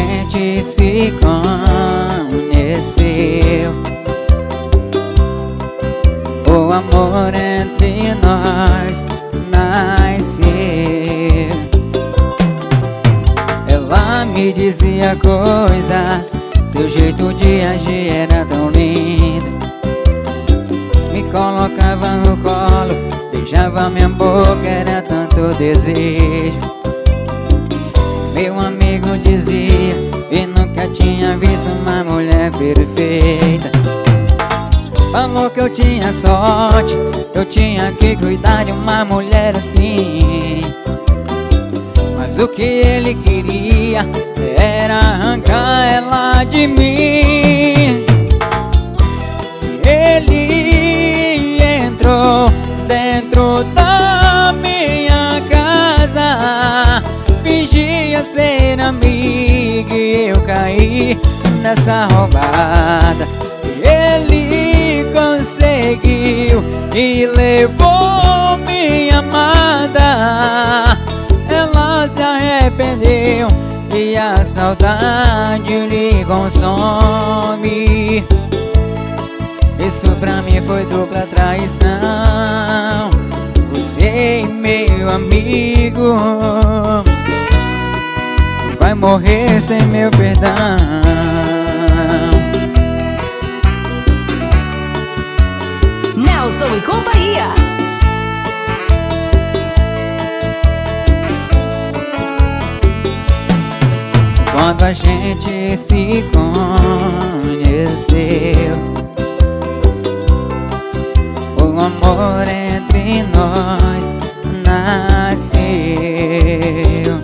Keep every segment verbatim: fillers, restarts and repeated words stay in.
gente se conheceu, o amor entre nós nasceu. Ela me dizia coisas, seu jeito de agir era tão lindo. Me colocava no colo, beijava minha boca, era tanto desejo. Meu amigo dizia que nunca tinha visto uma mulher perfeita. Falou que eu tinha sorte, eu tinha que cuidar de uma mulher assim. Mas o que ele queria era arrancar ela de mim. Ele entrou dentro da minha casa, fingia ser amigo e eu caí nessa roubada. Ele conseguiu e levou minha amada. Ela se arrependeu e a saudade lhe consome. Isso pra mim foi dupla traição. Você, meu amigo, vai morrer sem meu perdão. Nelson e companhia. Quando a gente se conheceu, o amor entre nós nasceu.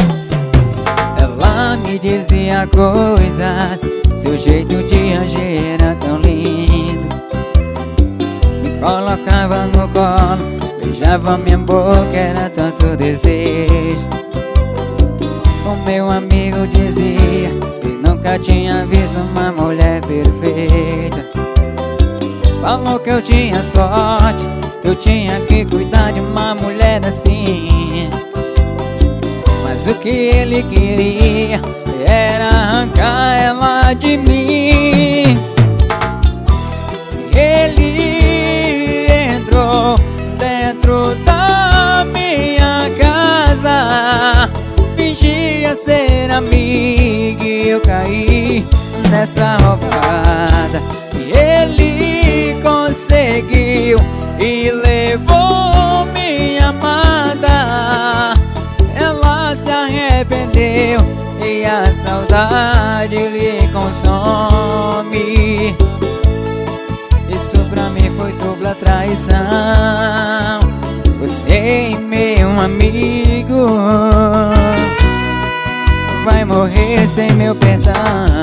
Ela me dizia coisas, seu jeito de agir era tão lindo. Me colocava no colo, beijava minha boca, era tanto desejo. O meu amigo dizia que nunca tinha visto uma mulher perfeita. Falou que eu tinha sorte, eu tinha que cuidar de uma mulher assim. Mas o que ele queria era arrancar ela de mim. Ele entrou dentro da minha casa, fingia ser amigo e eu caí nessa roubada. Ele conseguiu e levou minha amada. Ela se arrependeu e a saudade lhe consome. Isso pra mim foi dupla traição. Você, meu amigo, vai morrer sem meu perdão.